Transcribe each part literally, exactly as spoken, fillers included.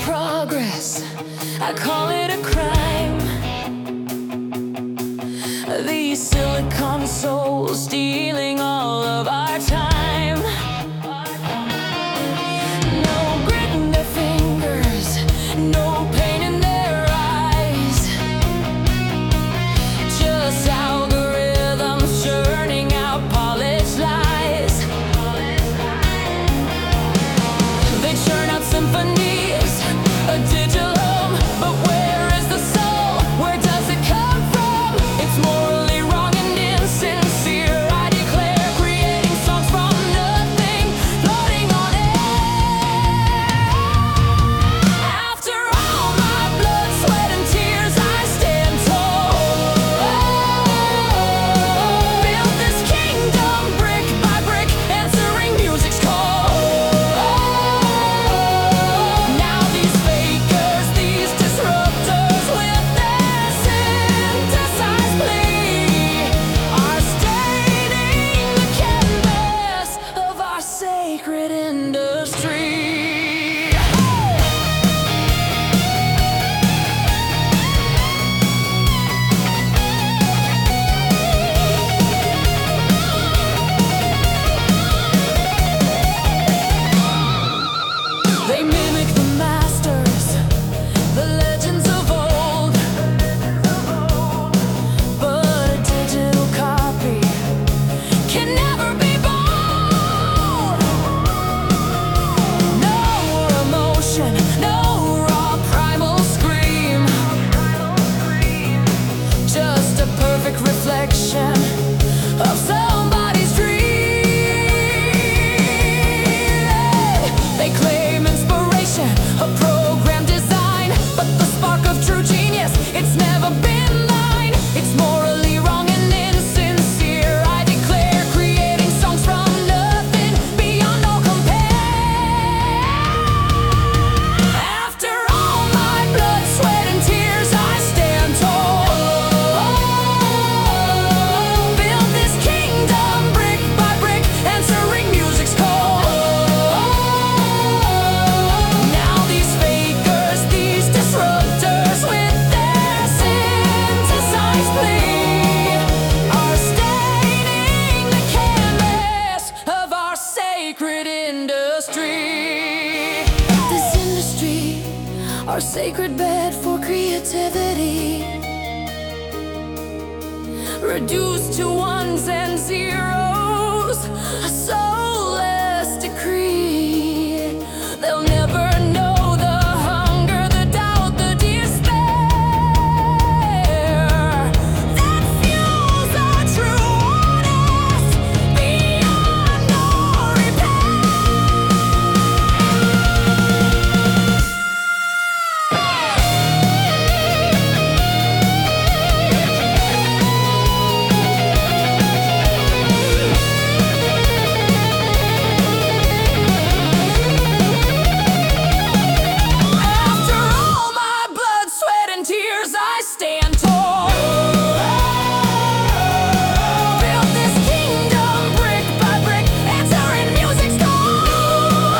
progress, I call it a crime. These silicon souls stealing all of our time. No grit in their fingers, no pain in their eyes, just algorithms churning out polished lies. They churn out symphonies, a digital home, but where is the soul? Where does it come from? It's morally wrong and insincere, I declare, creating songs from nothing, floating on air. After all my blood, sweat and tears, I stand tall. Build this kingdom brick by brick, answering music's call. Now these fakers, these disruptors with their synthesized plea are staining the canvas of our sacred industry. They mimic the masters, the legends of old, but a digital copy can never be bold. No emotion, no raw primal scream, just a perfect reflection of somebody's dream. They claim inspiration, a program design, but the spark of true genius, it's never been mine. It's morally wrong and insincere, I declare, creating songs from nothing, beyond all compare. After all my blood, sweat and tears, I stand tall. Build this kingdom brick by brick, answering music's call. Now these fakers, these disruptors with their synthesized plea are staining the canvas of our sacred industry. This industry, our sacred bed for creativity, reduced to ones and zeros, a soulless decree. They'll never know the hunger, the doubt, the despair that fuels our true honest beyond all repair. After all my blood, sweat and tears, I stand tall. Build this kingdom brick by brick, answering music's call.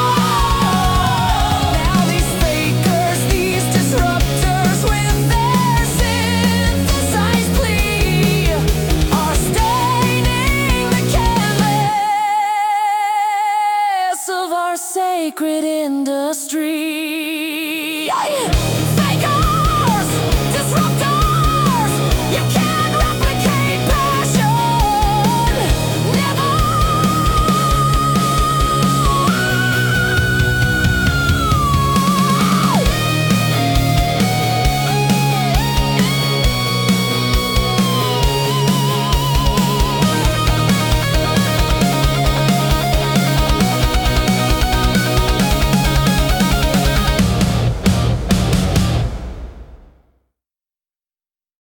Now these fakers, these disruptors with their synthesized plea are staining the canvas of our sacred industry.